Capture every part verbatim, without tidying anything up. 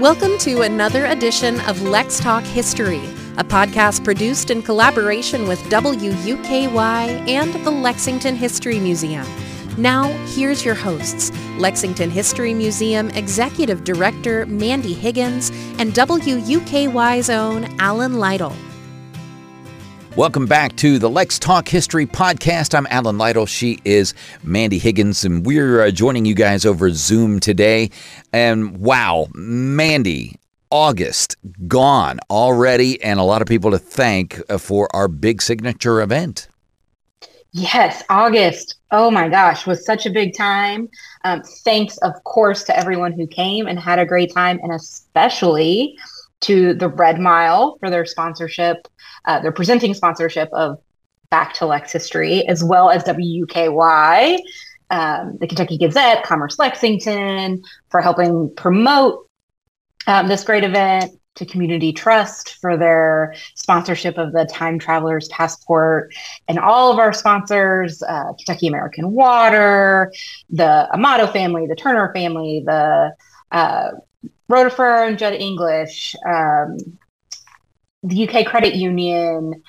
Welcome to another edition of Lex Talk History, a podcast produced in collaboration with W U K Y and the Lexington History Museum. Now, here's your hosts, Lexington History Museum Executive Director Mandy Higgins and W U K Y's own Alan Lytle. Welcome back to the Lex Talk History Podcast. I'm Alan Lytle. She is Mandy Higgins, and we're uh, joining you guys over Zoom today. And wow, Mandy, August gone already, and a lot of people to thank uh, for our big signature event. Yes, August. Oh my gosh, was such a big time. Um, thanks, of course, to everyone who came and had a great time, and especially to the Red Mile for their sponsorship, uh, their presenting sponsorship of Back to Lex History, as well as W U K Y, um, the Kentucky Gazette, Commerce Lexington, for helping promote um, this great event, to Community Trust for their sponsorship of the Time Traveler's Passport, and all of our sponsors, uh, Kentucky American Water, the Amato family, the Turner family, the uh, Rotifer and Judd English, um, the U K Credit Union,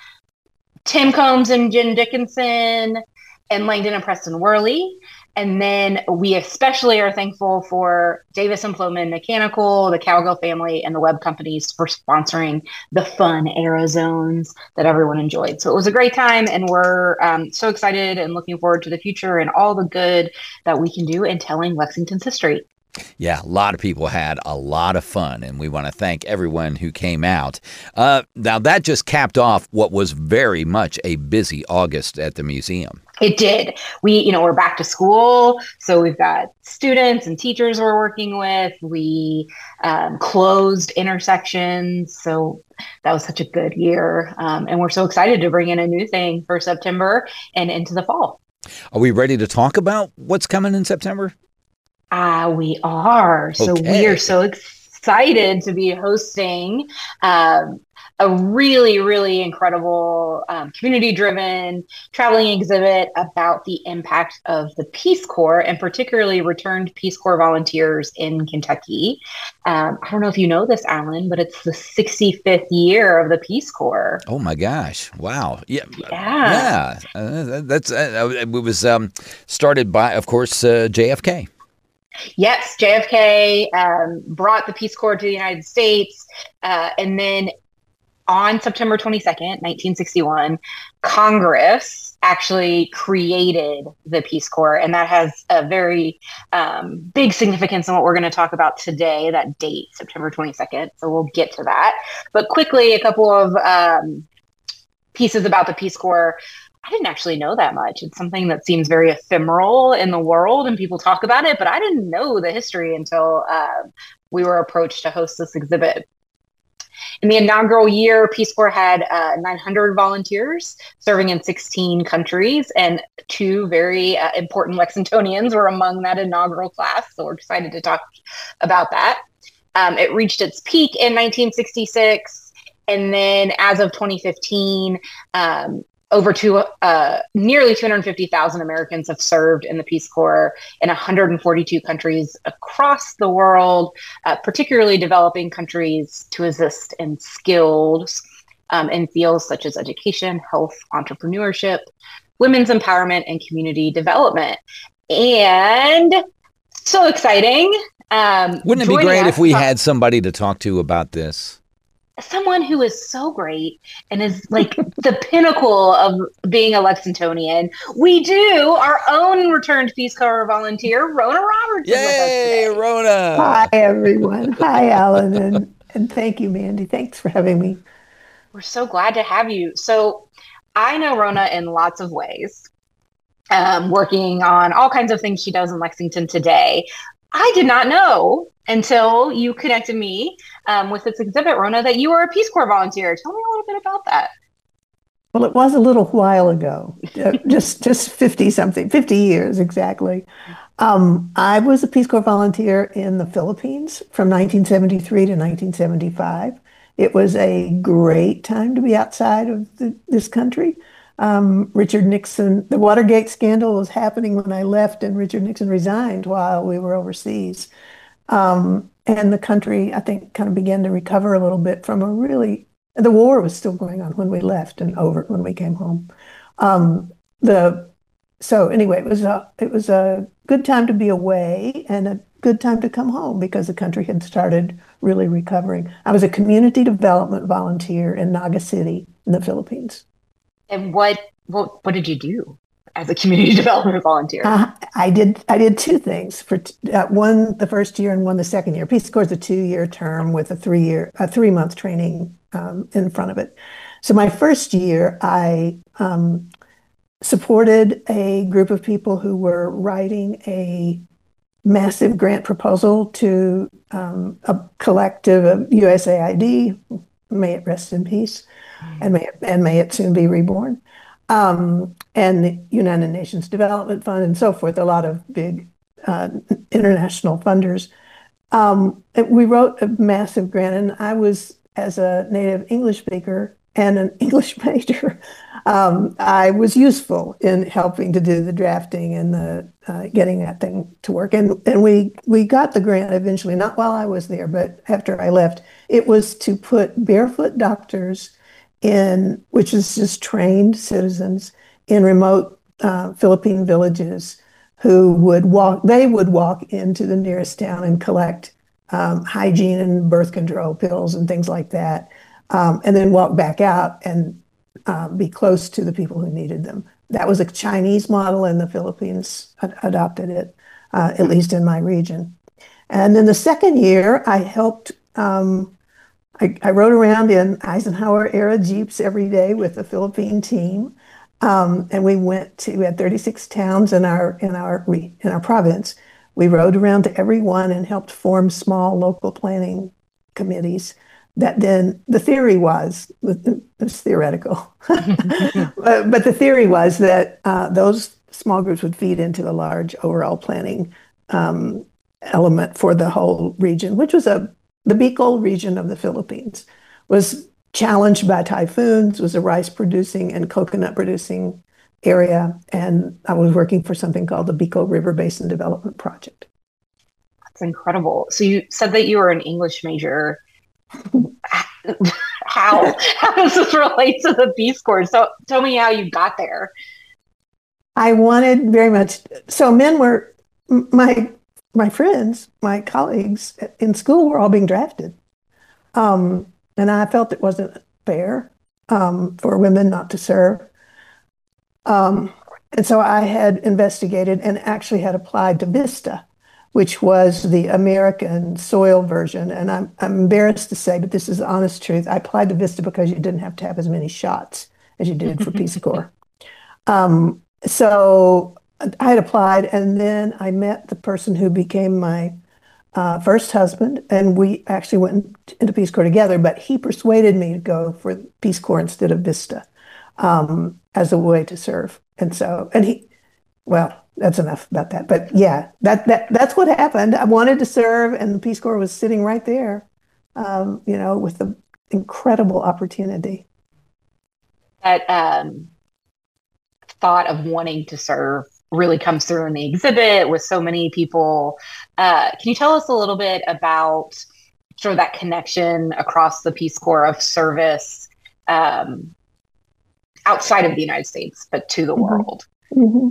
Tim Combs and Jen Dickinson, and Langdon and Preston Worley. And then we especially are thankful for Davis and Plowman Mechanical, the Cowgill family, and the web companies for sponsoring the fun Aero Zones that everyone enjoyed. So it was a great time, and we're um, so excited and looking forward to the future and all the good that we can do in telling Lexington's history. Yeah, a lot of people had a lot of fun, and we want to thank everyone who came out. Uh, now, that just capped off what was very much a busy August at the museum. It did. We, you know, we're back to school, so we've got students and teachers we're working with. We um, closed intersections, so that was such a good year. Um, and we're so excited to bring in a new thing for September and into the fall. Are we ready to talk about what's coming in September? Ah, uh, we are. So okay. We are so excited to be hosting um, a really, really incredible um, community-driven traveling exhibit about the impact of the Peace Corps, and particularly returned Peace Corps volunteers in Kentucky. Um, I don't know if you know this, Alan, but it's the sixty-fifth year of the Peace Corps. Oh my gosh! Wow. Yeah. Yeah. Yeah. Uh, that's uh, it was um, started by, of course, uh, J F K. Yes, J F K um, brought the Peace Corps to the United States, uh, and then on September twenty-second, nineteen sixty-one, Congress actually created the Peace Corps, and that has a very um, big significance in what we're going to talk about today, that date, September twenty-second, so we'll get to that. But quickly, a couple of um, pieces about the Peace Corps. I didn't actually know that much. It's something that seems very ephemeral in the world, and people talk about it, but I didn't know the history until uh, we were approached to host this exhibit. In the inaugural year, Peace Corps had uh, nine hundred volunteers serving in sixteen countries, and two very uh, important Lexingtonians were among that inaugural class, so we're excited to talk about that. Um, it reached its peak in nineteen sixty-six, and then as of twenty fifteen, um, over two, uh, nearly two hundred fifty thousand Americans have served in the Peace Corps in one hundred forty-two countries across the world, uh, particularly developing countries, to assist in skills um, in fields such as education, health, entrepreneurship, women's empowerment, and community development. And so exciting. Um, Wouldn't it be great if we had somebody to talk to about this? Someone who is so great and is like the pinnacle of being a Lexingtonian. We do our own returned Peace Corps volunteer, Rona Roberts. Yay, Rona! Hi, everyone. Hi, Alan, and, and thank you, Mandy. Thanks for having me. We're so glad to have you. So I know Rona in lots of ways, um, working on all kinds of things she does in Lexington today. I did not know until you connected me um, with this exhibit, Rona, that you were a Peace Corps volunteer. Tell me a little bit about that. Well, it was a little while ago, just just fifty something, fifty years exactly. Um, I was a Peace Corps volunteer in the Philippines from nineteen seventy-three to nineteen seventy-five. It was a great time to be outside of the, this country. Um, Richard Nixon, the Watergate scandal was happening when I left, and Richard Nixon resigned while we were overseas. Um, and the country, I think, kind of began to recover a little bit from a really, the war was still going on when we left and over when we came home. Um, the so anyway, it was a it was a good time to be away and a good time to come home because the country had started really recovering. I was a community development volunteer in Naga City in the Philippines. And what what what did you do as a community development volunteer? Uh, I did I did two things for uh, one the first year and one the second year. Peace Corps is a two-year term with a three-year a three-month training um, in front of it. So my first year, I um, supported a group of people who were writing a massive grant proposal to um, a collective of U S A I D, may it rest in peace, and may it, and may it soon be reborn, um, and the United Nations Development Fund and so forth, a lot of big uh, international funders. Um, we wrote a massive grant, and I was, as a native English speaker and an English major, um, I was useful in helping to do the drafting and the uh, getting that thing to work. And and we we got the grant eventually, not while I was there, but after I left. It was to put barefoot doctors in, which is just trained citizens in remote uh, Philippine villages who would walk, they would walk into the nearest town and collect um, hygiene and birth control pills and things like that. Um, and then walk back out and uh, be close to the people who needed them. That was a Chinese model, and the Philippines ad- adopted it, uh, at least in my region. And then the second year, I helped, um, I, I rode around in Eisenhower era Jeeps every day with the Philippine team. Um, and we went to, we had thirty-six towns in our, in our, in our province. We rode around to every one and helped form small local planning committees. That then the theory was, it was theoretical, but, but the theory was that uh, those small groups would feed into the large overall planning um, element for the whole region, which was a, the Bicol region of the Philippines was challenged by typhoons, was a rice producing and coconut producing area. And I was working for something called the Bicol River Basin Development Project. That's incredible. So you said that you were an English major. How how does this relate to the Peace Corps? So tell me how you got there. I wanted very much. So men were my my friends, my colleagues in school were all being drafted, um, and I felt it wasn't fair um, for women not to serve. Um, and so I had investigated and actually had applied to VISTA, which was the American soil version. And I'm, I'm embarrassed to say, but this is the honest truth. I applied to VISTA because you didn't have to have as many shots as you did for Peace Corps. Um, so I had applied, and then I met the person who became my uh, first husband, and we actually went into Peace Corps together, but he persuaded me to go for Peace Corps instead of VISTA um, as a way to serve. And so, and he, well, that's enough about that. But yeah, that that that's what happened. I wanted to serve, and the Peace Corps was sitting right there, um, you know, with the incredible opportunity. That um, thought of wanting to serve really comes through in the exhibit with so many people. Uh, can you tell us a little bit about sort of that connection across the Peace Corps of service um, outside of the United States, but to the mm-hmm. world? Mm-hmm.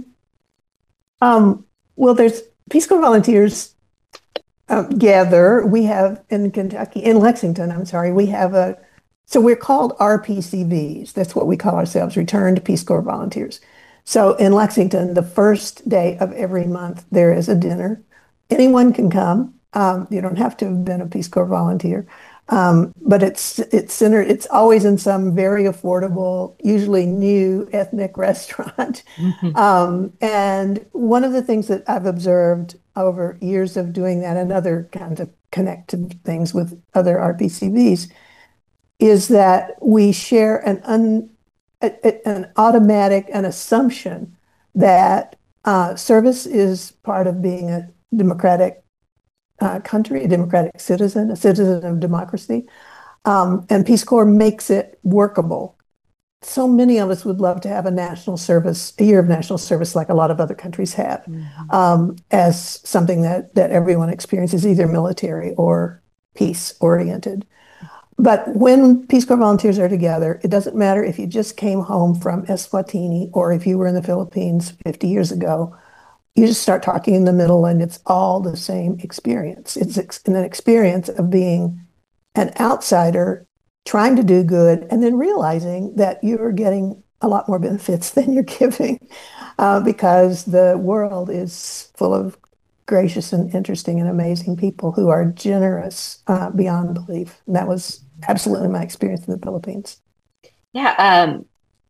Um, well, there's Peace Corps volunteers uh, gather. We have in Kentucky, in Lexington, I'm sorry, we have a, so we're called R P C Vs. That's what we call ourselves, Returned Peace Corps Volunteers. So in Lexington, the first day of every month, there is a dinner. Anyone can come. Um, you don't have to have been a Peace Corps volunteer. Um, but it's it's centered, it's always in some very affordable, usually new ethnic restaurant. Mm-hmm. Um, and one of the things that I've observed over years of doing that and other kinds of connected things with other R P C Vs is that we share an un, a, a, an automatic, an assumption that uh, service is part of being a democratic Uh, country, a democratic citizen, a citizen of democracy. Um, and Peace Corps makes it workable so many of us would love to have a national service, a year of national service, like a lot of other countries have, mm-hmm. um, as something that that everyone experiences, either military or peace oriented. But when Peace Corps volunteers are together, it doesn't matter if you just came home from Eswatini or if you were in the Philippines fifty years ago. You just start talking in the middle, and it's all the same experience. It's ex- an experience of being an outsider trying to do good, and then realizing that you're getting a lot more benefits than you're giving, uh, because the world is full of gracious and interesting and amazing people who are generous uh, beyond belief. And that was absolutely my experience in the Philippines. Yeah, um,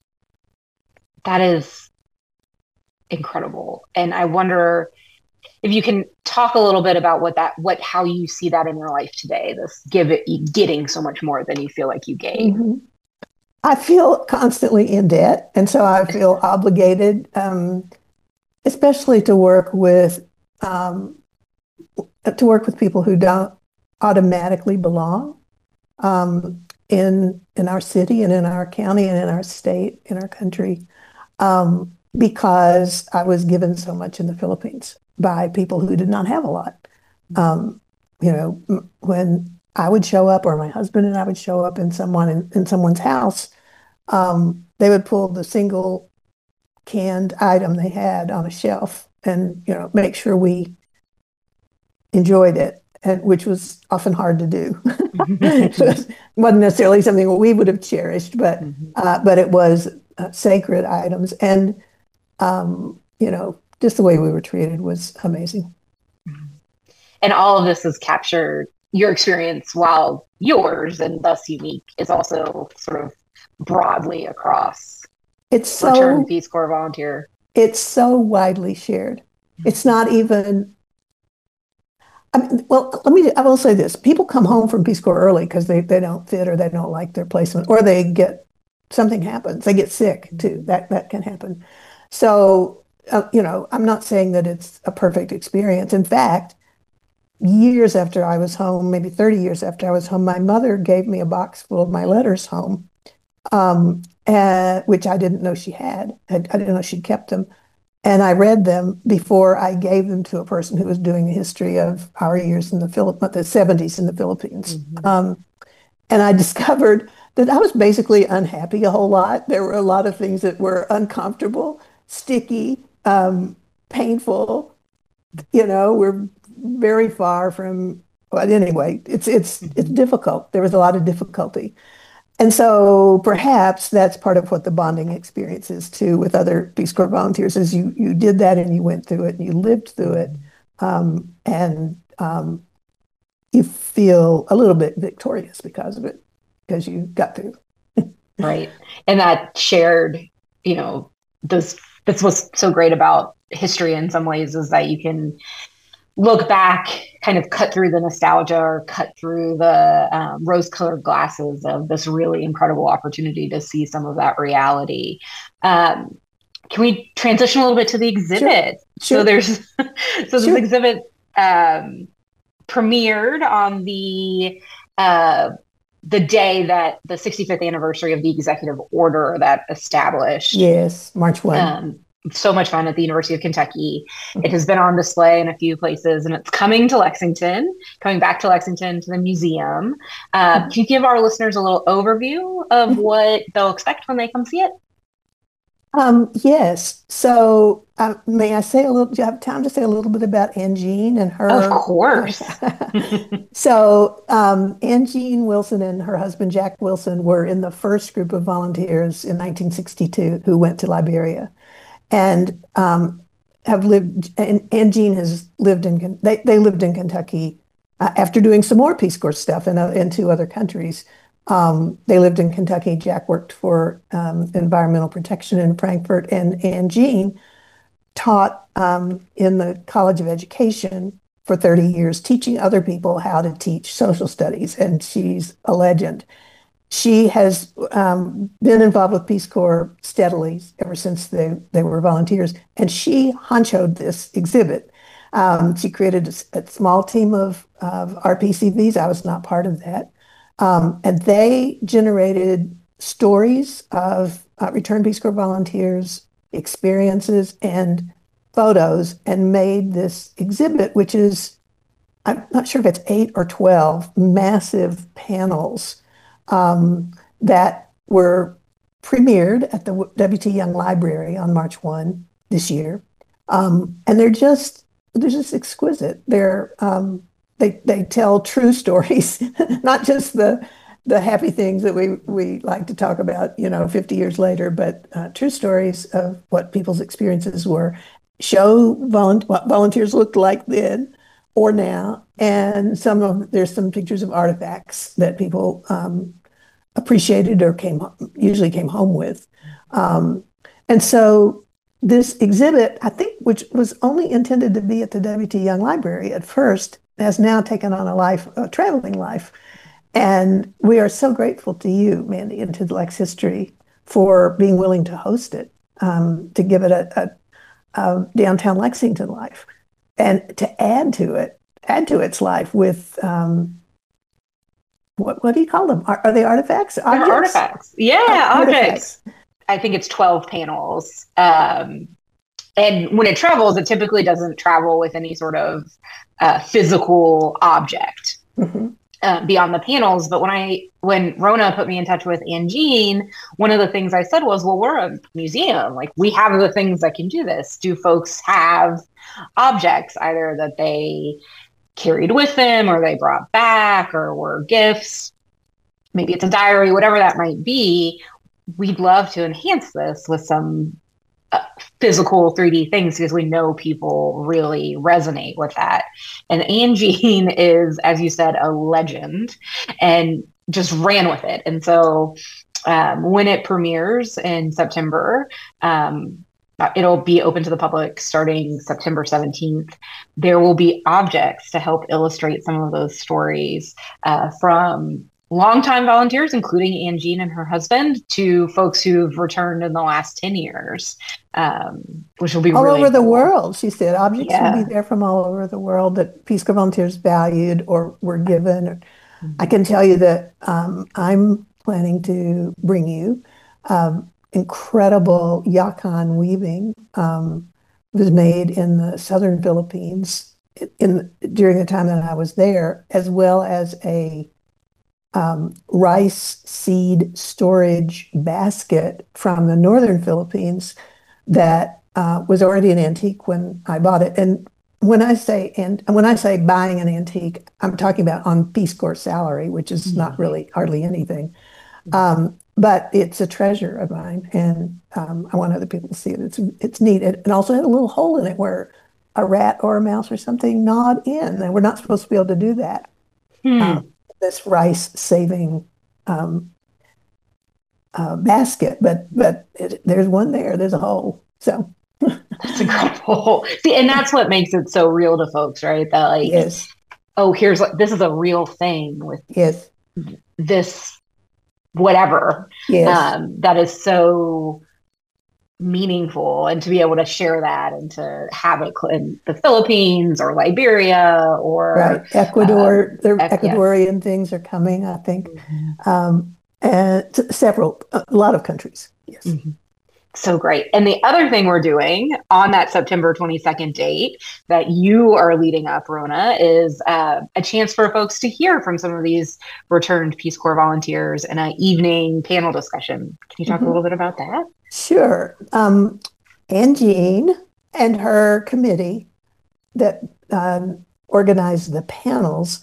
that is incredible. And I wonder if you can talk a little bit about what that, what, how you see that in your life today, this give it, getting so much more than you feel like you gave. Mm-hmm. I feel constantly in debt. And so I feel obligated, um, especially to work with, um, to work with people who don't automatically belong, um, in, in our city and in our county and in our state, in our country, um, because I was given so much in the Philippines by people who did not have a lot. Um, you know, m- when I would show up, or my husband and I would show up in someone in, in someone's house, um, they would pull the single canned item they had on a shelf and, you know, make sure we enjoyed it, and which was often hard to do. It wasn't necessarily something we would have cherished, but Mm-hmm. uh, but it was uh, sacred items, and um, you know, just the way we were treated was amazing. And all of this is captured, your experience, while yours and thus unique, is also sort of broadly across It's so Return Peace Corps volunteer. It's so widely shared. It's not even. I mean, well, let me. I will say this: people come home from Peace Corps early because they they don't fit, or they don't like their placement, or they get something happens. They get sick too. That that can happen. So uh, you know, I'm not saying that it's a perfect experience. In fact, years after I was home, maybe thirty years after I was home, my mother gave me a box full of my letters home, um, and, which I didn't know she had. I, I didn't know she'd kept them. And I read them before I gave them to a person who was doing a history of our years in the Philippines, the seventies in the Philippines. Mm-hmm. Um, and I discovered that I was basically unhappy a whole lot. There were a lot of things that were uncomfortable, sticky, um, painful. You know, we're very far from, but anyway, it's it's mm-hmm. it's difficult. There was a lot of difficulty. And so perhaps that's part of what the bonding experience is too with other Peace Corps volunteers, is you you did that and you went through it and you lived through it, um, and um, you feel a little bit victorious because of it, because you got through. Right. And that shared, you know, this, that's what's so great about history in some ways, is that you can look back, kind of cut through the nostalgia, or cut through the um, rose-colored glasses of this really incredible opportunity to see some of that reality. Um, can we transition a little bit to the exhibit? Sure. So there's, so this Sure. exhibit um, premiered on the uh, the day that the sixty-fifth anniversary of the executive order that established. Yes, March first. Um, so much fun at the University of Kentucky. It has been on display in a few places, and it's coming to Lexington, coming back to Lexington to the museum. Uh, can you give our listeners a little overview of what they'll expect when they come see it? Um, yes. So uh, may I say a little, do you have time to say a little bit about Ann Jean and her? Of course. So um, Ann Jean Wilson and her husband, Jack Wilson, were in the first group of volunteers in nineteen sixty-two who went to Liberia. And um, have lived, and, and Jean has lived in, they, they lived in Kentucky uh, after doing some more Peace Corps stuff in, uh, in two other countries. Um, they lived in Kentucky. Jack worked for um, environmental protection in Frankfurt, and, and Jean taught um, in the College of Education for thirty years, teaching other people how to teach social studies, and she's a legend. She has um, been involved with Peace Corps steadily ever since they, they were volunteers, and she honchoed this exhibit. Um, she created a, a small team of, of R P C Vs. I was not part of that. Um, and they generated stories of uh, returned Peace Corps volunteers, experiences, and photos, and made this exhibit, which is, I'm not sure if it's eight or twelve massive panels um, that were premiered at the W T Young Library on March first this year. Um, and they're just, they're just exquisite. They're, um, they, they tell true stories, not just the, the happy things that we, we like to talk about, you know, fifty years later, but uh, true stories of what people's experiences were, show volu- what volunteers looked like then or now. And some of, there's some pictures of artifacts that people um, appreciated or came, usually came home with. Um, and so this exhibit, I think, which was only intended to be at the W T Young Library at first, has now taken on a life, a traveling life. And we are so grateful to you, Mandy, and to Lex History for being willing to host it, um, to give it a, a, a downtown Lexington life, and to add to it, add to its life with um, what what do you call them? Are, are they artifacts? They're artifacts. Yeah, Oh, objects. artifacts. I think it's twelve panels. Um, and when it travels, it typically doesn't travel with any sort of uh, physical object Mhm. uh, beyond the panels. But when I, when Rona put me in touch with Ann Jean, one of the things I said was, well, we're a museum. Like, we have the things that can do this. Do folks have objects either that they carried with them or they brought back or were gifts? Maybe it's a diary, whatever that might be. We'd love to enhance this with some uh, physical three D things because we know people really resonate with that. And Ann Jean is, as you said, a legend and just ran with it. And so um, when it premieres in September, um, it'll be open to the public starting September seventeenth. There will be objects to help illustrate some of those stories uh, from longtime volunteers, including Ann Jean and her husband, to folks who've returned in the last ten years, um, which will be All really over the cool. world, she said. Objects Yeah. will be there from all over the world that Peace Corps volunteers valued or were given. I can tell you that um, I'm planning to bring you um, incredible yakan weaving. Um, it was made in the southern Philippines in during the time that I was there, as well as a um, rice seed storage basket from the northern Philippines that uh, was already an antique when I bought it. And when I say and when I say buying an antique, I'm talking about on Peace Corps salary, which is Mm-hmm. not really hardly anything. Um, but it's a treasure of mine, and um, I want other people to see it. It's it's neat. It, it also had a little hole in it where a rat or a mouse or something gnawed in, and we're not supposed to be able to do that. Hmm. Um, this rice saving um, uh, basket, but but it, there's one there. There's a hole. So That's incredible. See, and that's what makes it so real to folks, right? That like, yes, oh, here's this is a real thing with yes, this whatever yes. um, that is so meaningful, and to be able to share that and to have it in the Philippines or Liberia or Right. Ecuador, the Ec- yes. Ecuadorian things are coming, I think. Mhm. Um, and t- several, a lot of countries. Yes. Mhm. So great. And the other thing we're doing on that September twenty-second date that you are leading up, Rona, is uh, a chance for folks to hear from some of these returned Peace Corps volunteers in an evening panel discussion. Can you talk Mhm. a little bit about that? Sure. Um, Ann Jean and her committee that um, organized the panels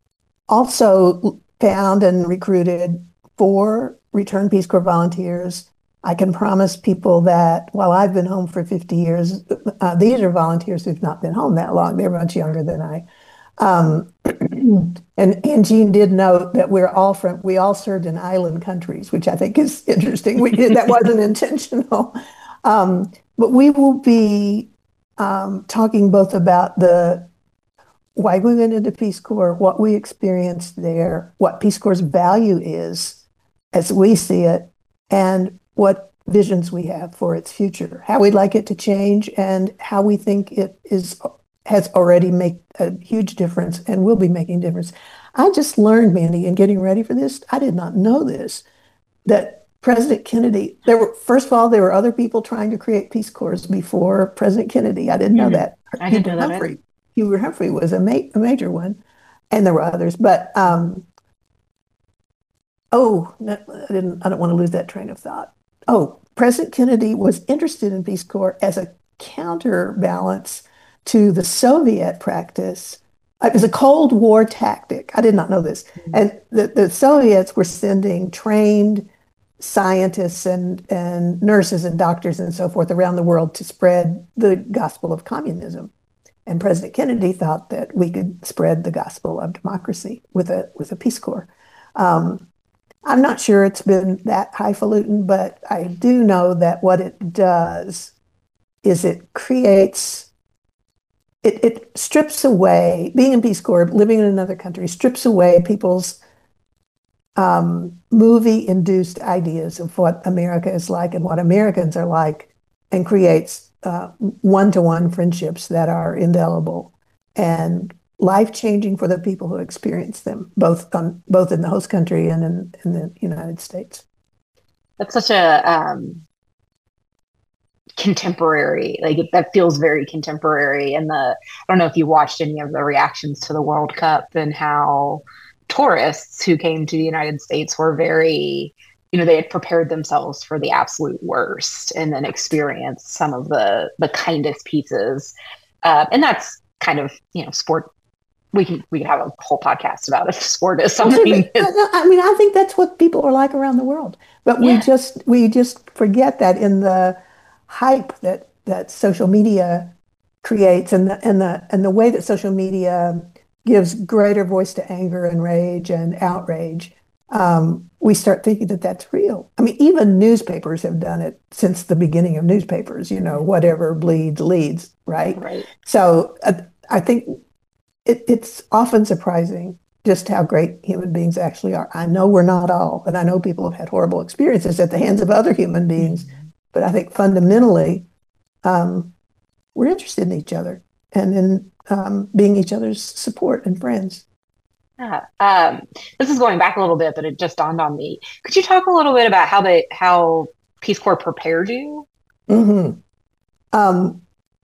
also found and recruited four returned Peace Corps volunteers. I can promise people that while I've been home for fifty years, uh, these are volunteers who've not been home that long. They're much younger than I. Um, and, and Jean did note that we're all from, we all served in island countries, which I think is interesting. We did, that wasn't intentional. Um, but we will be um, talking both about the why we went into Peace Corps, what we experienced there, what Peace Corps' value is as we see it, and what visions we have for its future, how we'd like it to change, and how we think it is has already made a huge difference and will be making a difference. I just learned, Mandy, in getting ready for this, I did not know this, that President Kennedy, there were, first of all, there were other people trying to create Peace Corps before President Kennedy. I didn't know Mhm. that. I didn't know that Humphrey, either. Hubert Humphrey was a, ma- a major one, and there were others. But um, oh, no, I didn't. I don't want to lose that train of thought. Oh, President Kennedy was interested in Peace Corps as a counterbalance to the Soviet practice. It was a Cold War tactic. I did not know this. And the, the Soviets were sending trained scientists and, and nurses and doctors and so forth around the world to spread the gospel of communism. And President Kennedy thought that we could spread the gospel of democracy with a with a Peace Corps. Um, I'm not sure it's been that highfalutin, but I do know that what it does is it creates, it, it strips away, being in Peace Corps, living in another country, strips away people's um, movie-induced ideas of what America is like and what Americans are like, and creates uh, one-to-one friendships that are indelible and life-changing for the people who experience them, both on both in the host country and in, in the United States. That's such a um, contemporary, like it, that feels very contemporary. And the, I don't know if you watched any of the reactions to the World Cup and how tourists who came to the United States were very, you know, they had prepared themselves for the absolute worst and then experienced some of the the kindest pieces. Uh, and that's kind of, you know, sport. We can we can have a whole podcast about if sport is something. I mean, I think that's what people are like around the world, but we Yeah. just we just forget that in the hype that that social media creates, and the and the and the way that social media gives greater voice to anger and rage and outrage. Um, we start thinking that that's real. I mean, even newspapers have done it since the beginning of newspapers. You know, whatever bleeds leads, right? Right. So uh, I think. It, it's often surprising just how great human beings actually are. I know we're not all, and I know people have had horrible experiences at the hands of other human beings, mm-hmm. but I think fundamentally, um, we're interested in each other and in um, being each other's support and friends. Yeah. Um, this is going back a little bit, but it just dawned on me. Could you talk a little bit about how they, how Peace Corps prepared you? Mm-hmm. Um,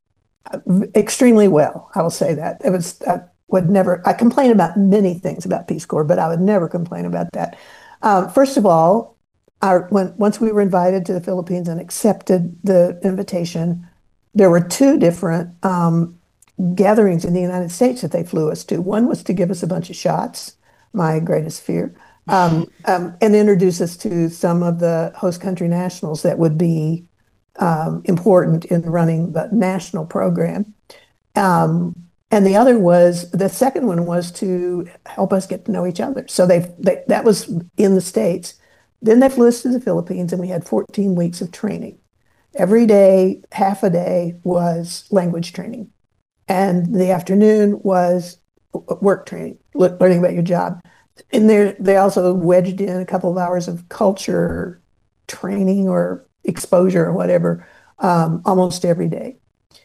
extremely well, I will say that. It was. Uh, would never, I complain about many things about Peace Corps, but I would never complain about that. Um, first of all, our, when, once we were invited to the Philippines and accepted the invitation, there were two different um, gatherings in the United States that they flew us to. One was to give us a bunch of shots, my greatest fear, um, um, and introduce us to some of the host country nationals that would be um, important in running the national program. Um, And the other was, the second one was to help us get to know each other. So they, they that was in the States. Then they flew us to the Philippines and we had fourteen weeks of training. Every day, half a day was language training. And the afternoon was work training, learning about your job. And there, they also wedged in a couple of hours of culture training or exposure or whatever, um, almost every day.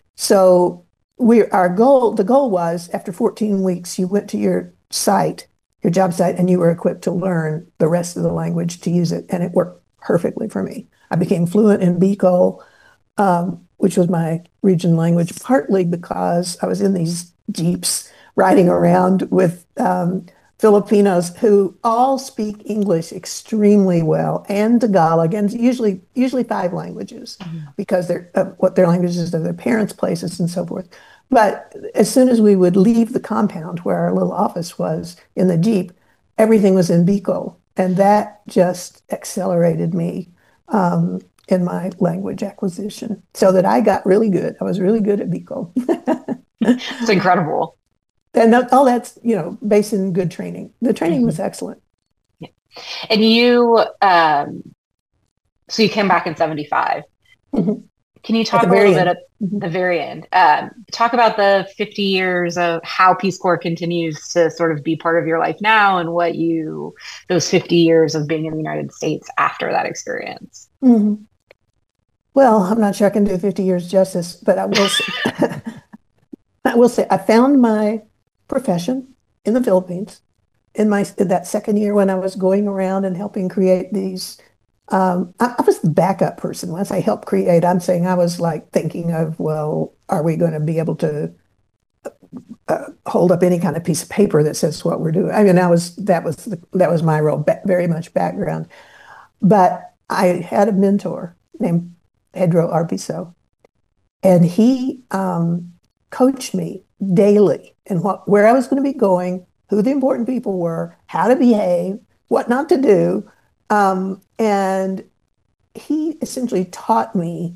So We, our goal, the goal was after fourteen weeks, you went to your site, your job site, and you were equipped to learn the rest of the language to use it. And it worked perfectly for me. I became fluent in Bicol, um, which was my region language, partly because I was in these jeeps riding around with um, Filipinos who all speak English extremely well, and Tagalog, and usually usually five languages, mm-hmm. because they're uh, what their languages of their parents' places and so forth. But as soon as we would leave the compound where our little office was in the Jeep, everything was in Bicol, and that just accelerated me um, in my language acquisition, so that I got really good. I was really good at Bicol. It's incredible. And all that's, you know, based in good training. The training mm-hmm. was excellent. Yeah. And you, um, so you came back in seventy-five. Mm-hmm. Can you talk a little bit at mm-hmm. the very end? Um, talk about the fifty years of how Peace Corps continues to sort of be part of your life now, and what you, those fifty years of being in the United States after that experience. Mm-hmm. Well, I'm not sure I can do fifty years justice, but I will say, I will say I found my profession in the Philippines in my in that second year when I was going around and helping create these Um, I, I was the backup person. Once I helped create, I'm saying I was like thinking of, well, are we going to be able to uh, hold up any kind of piece of paper that says what we're doing? I mean, I was that was the, that was my role, ba- very much background. But I had a mentor named Pedro Arbizo, and he um, coached me daily in what where I was going to be going, who the important people were, how to behave, what not to do. Um, and he essentially taught me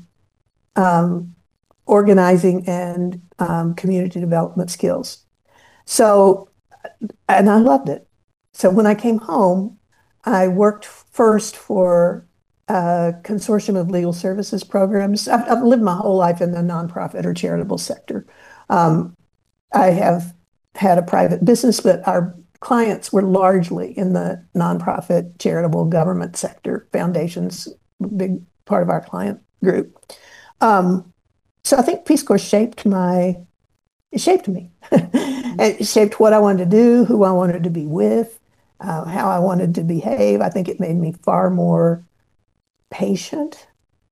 um, organizing and um, community development skills. So, and I loved it. So when I came home, I worked first for a consortium of legal services programs. I've, I've lived my whole life in the nonprofit or charitable sector. Um, I have had a private business, but our clients were largely in the nonprofit, charitable, government sector, foundations, big part of our client group. Um, so I think Peace Corps shaped my, it shaped me. It shaped what I wanted to do, who I wanted to be with, uh, how I wanted to behave. I think it made me far more patient,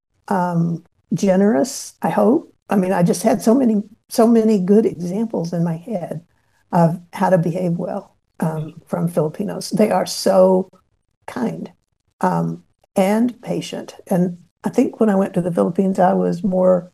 um, generous, I hope. I mean, I just had so many, so many good examples in my head of how to behave well. Um, from Filipinos. They are so kind um, and patient. And I think when I went to the Philippines, I was more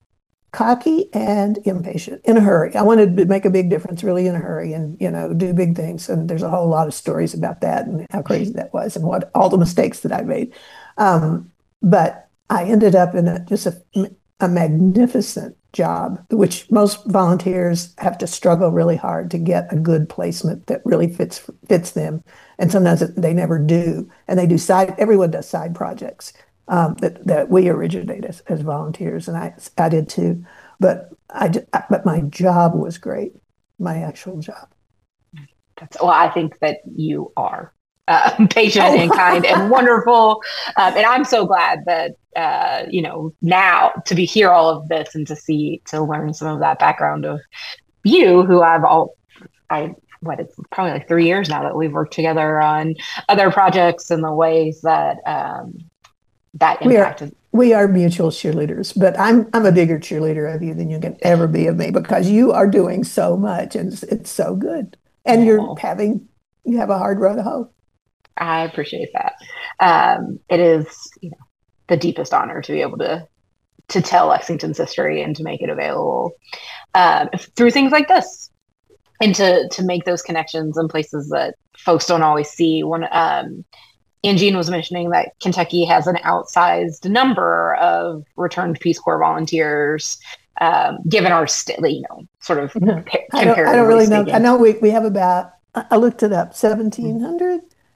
cocky and impatient, in a hurry. I wanted to make a big difference really in a hurry and, you know, do big things. And there's a whole lot of stories about that and how crazy that was and what all the mistakes that I made. Um, but I ended up in a, just a, a magnificent job, which most volunteers have to struggle really hard to get a good placement that really fits fits them, and sometimes they never do. And they do side. Everyone does side projects um, that that we originate as, as volunteers, and I I did too. But I but my job was great. My actual job. That's, well, I think that you are uh, patient oh. and kind and wonderful, um, and I'm so glad that. Uh, you know, now to be hear all of this and to see, to learn some of that background of you, who I've all, I, what, it's probably like three years now that we've worked together on other projects and the ways that, um, that impacted. We are, we are mutual cheerleaders, but I'm, I'm a bigger cheerleader of you than you can ever be of me because you are doing so much and it's, it's so good. And oh. you're having, you have a hard road to hoe. I appreciate that. Um, it is, you know, the deepest honor to be able to to tell Lexington's history and to make it available um, through things like this, and to to make those connections in places that folks don't always see. One, um, Angine was mentioning that Kentucky has an outsized number of returned Peace Corps volunteers, um, given our st- you know sort of mm-hmm. pa- I don't, I don't really speaking. know. I know we we have about I looked it up seventeen hundred,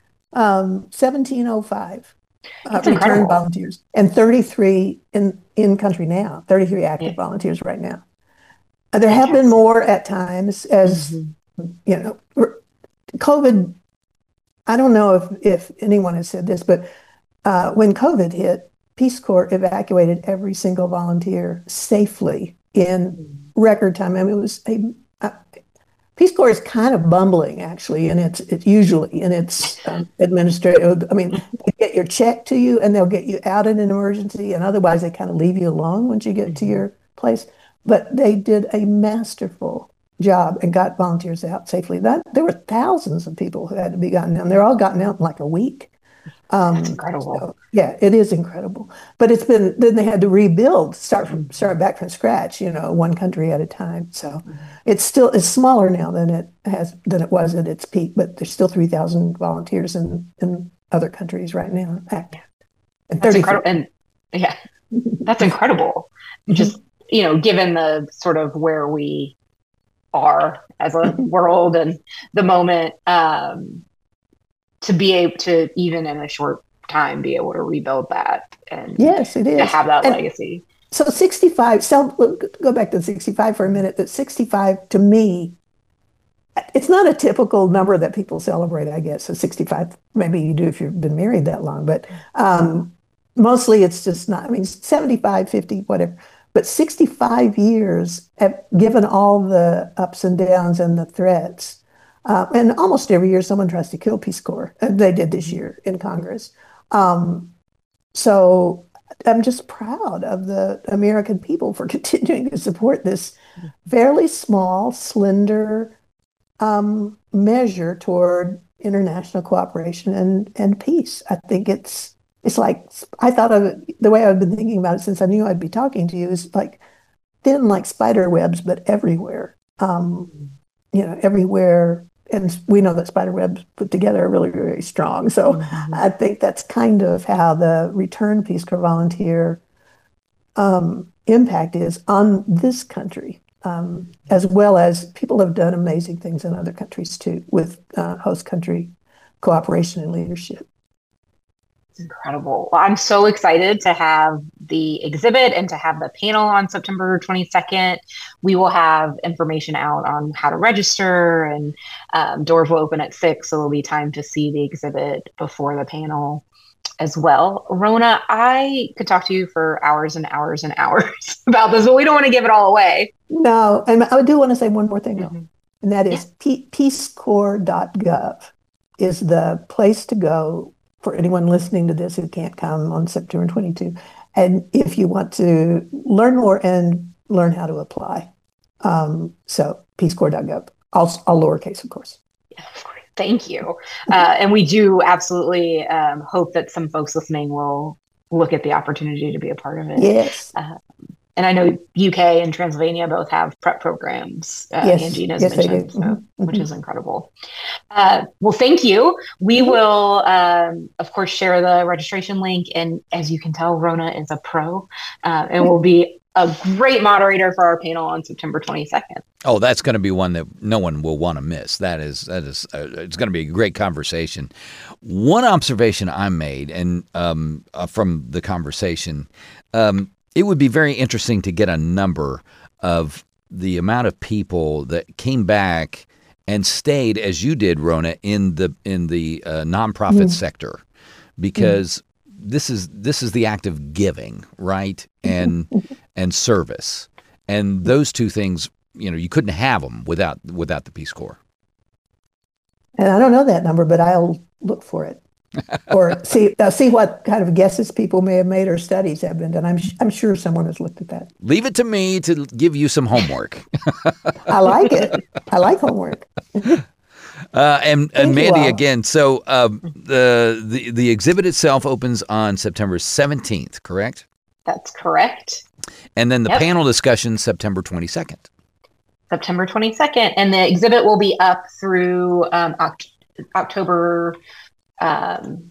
um, seventeen oh five. Uh, returned volunteers and thirty-three in in country now, thirty-three active yeah. volunteers right now. Uh, there have been more at times as mm-hmm. you know COVID. I don't know if if anyone has said this, but uh, when COVID hit, Peace Corps evacuated every single volunteer safely in mm-hmm. record time. I mean, it was a, a Peace Corps is kind of bumbling, actually, and it's it's usually in its um, administrative. I mean, they get your check to you, and they'll get you out in an emergency, and otherwise they kind of leave you alone once you get mm-hmm. to your place. But they did a masterful job and got volunteers out safely. That there were thousands of people who had to be gotten out. They're all gotten out in like a week. Um, That's incredible. So, yeah, it is incredible. But it's been, then they had to rebuild, start from, start back from scratch, you know, one country at a time. So mm-hmm. it's still, it's smaller now than it has, than it was at its peak, but there's still three thousand volunteers in, in other countries right now. Active. And that's incredible. And yeah, that's incredible. Mm-hmm. Just, you know, given the sort of where we are as a world and the moment, um, to be able to, even in a short time, be able to rebuild that and yes, it is. To have that and legacy. So sixty-five, so go back to sixty-five for a minute, that sixty-five to me, it's not a typical number that people celebrate, I guess. So sixty-five, maybe you do if you've been married that long, but um, mostly it's just not, I mean, seventy-five, fifty, whatever. But sixty-five years have given all the ups and downs and the threats. Uh, and almost every year someone tries to kill Peace Corps. And they did this year in Congress. Um, so I'm just proud of the American people for continuing to support this fairly small, slender um, measure toward international cooperation and, and peace. I think it's it's like, I thought of it, the way I've been thinking about it since I knew I'd be talking to you, is like thin like spider webs, but everywhere. Um, you know, everywhere. And we know that spider webs put together are really, really strong. So mm-hmm. I think that's kind of how the Return Peace Corps volunteer um, impact is on this country, um, as well as people have done amazing things in other countries too, with uh, host country cooperation and leadership. Incredible. Well, I'm so excited to have the exhibit and to have the panel on September twenty-second. We will have information out on how to register, and um, doors will open at six, so there'll be time to see the exhibit before the panel as well. Rona, I could talk to you for hours and hours and hours about this, but we don't want to give it all away. No, and I do want to say one more thing, though, mm-hmm. and that is yeah. peace corps dot gov is the place to go for anyone listening to this who can't come on September twenty-second. And if you want to learn more and learn how to apply. Um, so peace corps dot gov, all, all lowercase, of course. Yeah, of course. Thank you. Uh, and we do absolutely um, hope that some folks listening will look at the opportunity to be a part of it. Yes. Uh, and I know U K and Transylvania both have prep programs, uh, yes. Angie has yes, mentioned, so, mm-hmm. which is incredible. Uh, well, thank you. We mm-hmm. will, um, of course, share the registration link. And as you can tell, Rona is a pro uh, and will be a great moderator for our panel on September twenty-second. Oh, that's going to be one that no one will want to miss. That is, that is, uh, it's going to be a great conversation. One observation I made, and um, uh, from the conversation, um, it would be very interesting to get a number of the amount of people that came back and stayed, as you did, Rona, in the in the uh, nonprofit mm-hmm. sector, because mm-hmm. this is this is the act of giving, right, and and service, and those two things, you know, you couldn't have them without without the Peace Corps. And I don't know that number, but I'll look for it. Or see uh, see what kind of guesses people may have made or studies have been done. I'm I'm sure someone has looked at that. Leave it to me to give you some homework. I like it. I like homework. Uh, and and Mandy, again, so um, the, the the exhibit itself opens on September seventeenth, correct? That's correct. And then the yep. panel discussion September twenty-second. September twenty-second, and the exhibit will be up through um, Oct- October. Um,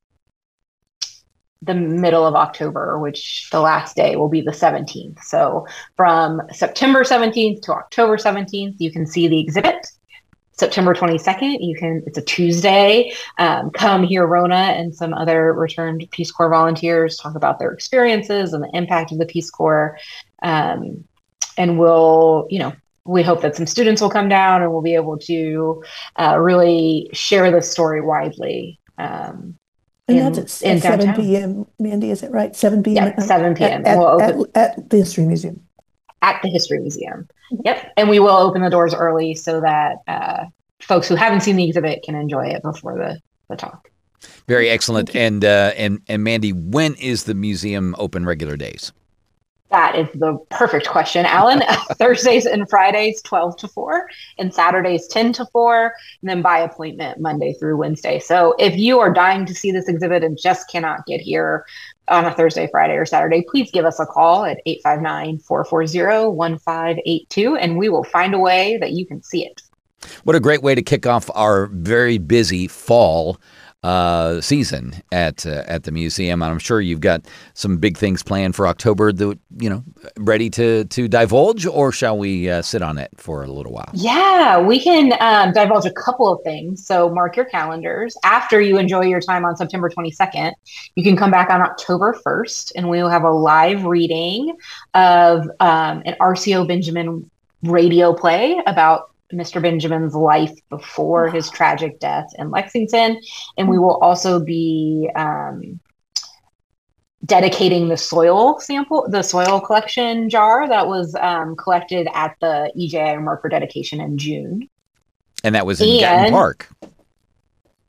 the middle of October, which the last day will be the seventeenth. So from September seventeenth to October seventeenth, you can see the exhibit. September twenty-second, you can, it's a Tuesday. Um, come hear Rona and some other returned Peace Corps volunteers talk about their experiences and the impact of the Peace Corps. Um, and we'll, you know, we hope that some students will come down and we'll be able to uh, really share this story widely. Um, and in, that's at, at seven p.m., Mandy, is it right? seven p.m. Yeah, seven p.m. At, we'll at, open, at, at the History Museum. At the History Museum. Yep. And we will open the doors early so that uh, folks who haven't seen the exhibit can enjoy it before the, the talk. Very excellent. And, uh, and, and Mandy, when is the museum open regular days? That is the perfect question, Alan. Thursdays and Fridays, twelve to four, and Saturdays, ten to four, and then by appointment Monday through Wednesday. So if you are dying to see this exhibit and just cannot get here on a Thursday, Friday, or Saturday, please give us a call at eight five nine, four four zero, one five eight two, and we will find a way that you can see it. What a great way to kick off our very busy fall Uh, season at uh, at the museum. And I'm sure you've got some big things planned for October that, you know, ready to to divulge, or shall we uh, sit on it for a little while? Yeah, we can um, divulge a couple of things. So mark your calendars. After you enjoy your time on September twenty-second, you can come back on October first, and we will have a live reading of um, an R C O Benjamin radio play about Mister Benjamin's life before his tragic death in Lexington. And we will also be um, dedicating the soil sample, the soil collection jar that was um, collected at the E J I marker dedication in June. And that was in and, Gatton Park.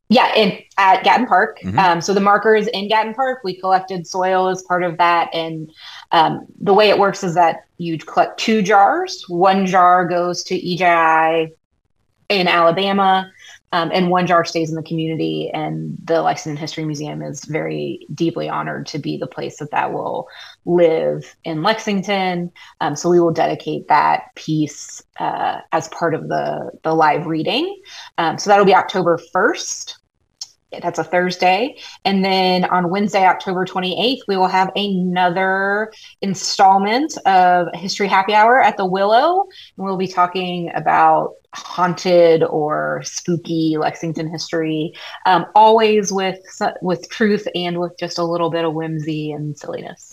Yeah, in at Gatton Park. Mm-hmm. Um, so the marker is in Gatton Park. We collected soil as part of that, and um, the way it works is that you collect two jars. One jar goes to E J I in Alabama, um, and one jar stays in the community. And the Lexington History Museum is very deeply honored to be the place that that will live in Lexington. Um, so we will dedicate that piece uh, as part of the the live reading. Um, so that'll be October first. That's a Thursday. And then on Wednesday, October twenty-eighth, we will have another installment of History Happy Hour at the Willow. And we'll be talking about haunted or spooky Lexington history, um, always with with truth and with just a little bit of whimsy and silliness.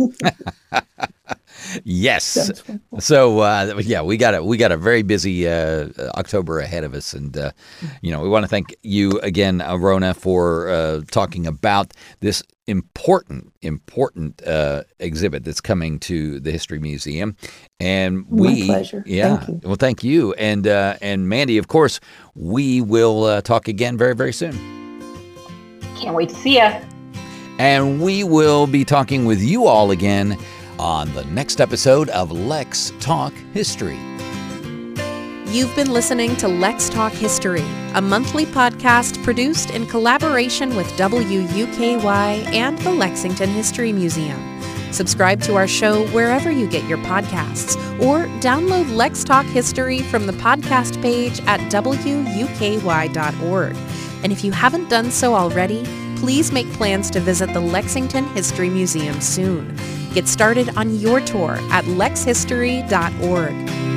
Yes. So uh, yeah, we got a we got a very busy uh, October ahead of us, and uh, you know we want to thank you again, uh, Rona, for uh, talking about this important important uh, exhibit that's coming to the History Museum. And we, my pleasure. Yeah, thank you. Well, thank you, and uh, and Mandy, of course, we will uh, talk again very very soon. Can't wait to see you. And we will be talking with you all again on the next episode of Lex Talk History. You've been listening to Lex Talk History, a monthly podcast produced in collaboration with W U K Y and the Lexington History Museum. Subscribe to our show wherever you get your podcasts, or download Lex Talk History from the podcast page at W U K Y dot org. And if you haven't done so already, please make plans to visit the Lexington History Museum soon. Get started on your tour at lex history dot org.